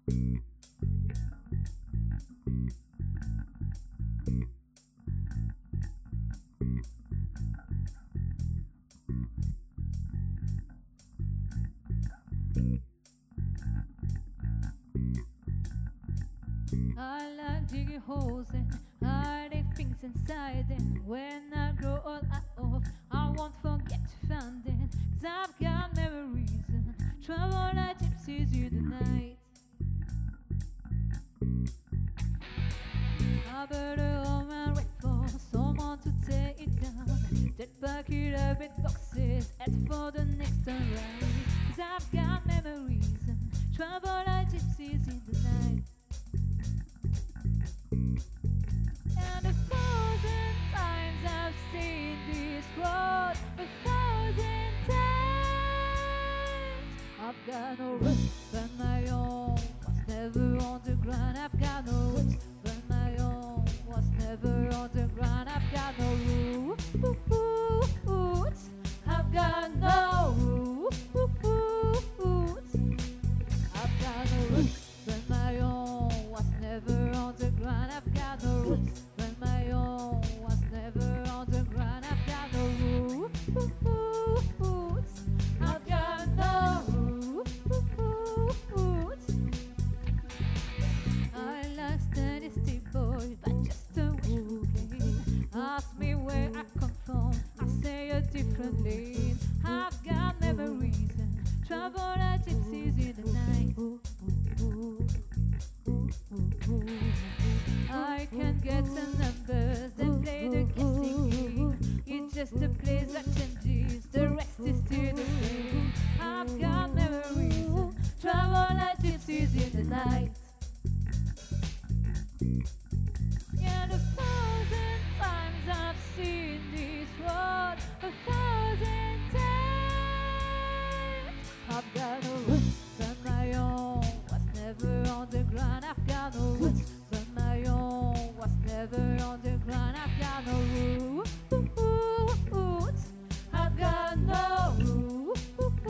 I like digging holes and hiding things inside them. When I grow old, I won't forget to find them. 'Cause I've got memories and trouble like gypsies in the night. I better home and wait for someone to take it down. Then pack it up in boxes, head for the next time round. 'Cause I've got memories and trouble like gypsies in the night. And 1,000 times I've seen this road, 1,000 times. I've got no roots but my own, was never on the ground. I've got no roots but my own, was never on the ground. I've got no roots. I've got no roots. I've got no roots but my own, was never on the ground. I've got no roots but my own, was never on the ground. I've got no roots. I've got no roots. I like steady still boy, but just a wishful game. Ask me where I come from, I say a different lane. I've got memories and trouble like gypsies in the night. I can get some numbers and play the guessing game. It's just a place that changes, the rest is still the same. I've got memories and trouble like gypsies in the night. And 1,000 times I've seen this road, 1,000 times. I've got no roots but my own, was never on the ground. I've got no roots but my own, was never on the ground. I've got no roots. I've got no roots.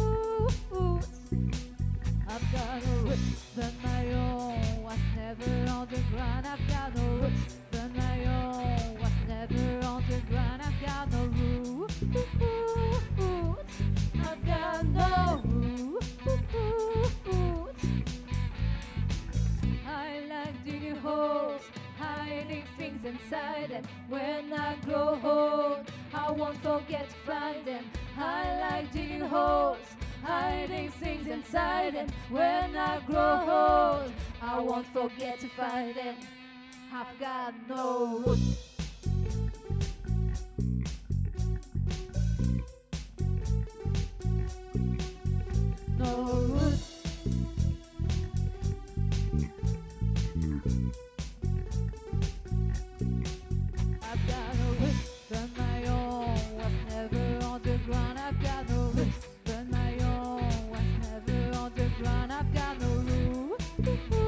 I've got no roots but my own, was never on the ground. I've got no roots but my own, was never on the ground. I've got no roots. I've got no roots. I like digging holes, hiding things inside them. When I grow old, I won't forget to find them. I like digging holes, hiding things inside them. When I grow old, I won't forget to find them. I've got no roots. No roots. I've got no roots but my own, was never on the ground. I've got no roots but my own, was never on the ground. I've got no roots.